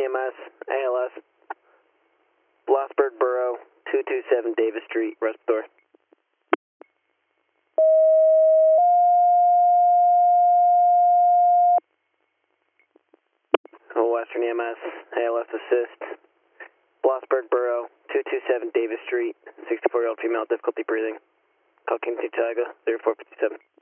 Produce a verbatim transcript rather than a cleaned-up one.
E M S, A L S, Blossburg Borough, two two seven Davis Street, respiratory. Western E M S, A L S assist, Blossburg Borough, two two seven Davis Street, sixty-four year old female, difficulty breathing. Call King two Tiger, zero four five seven.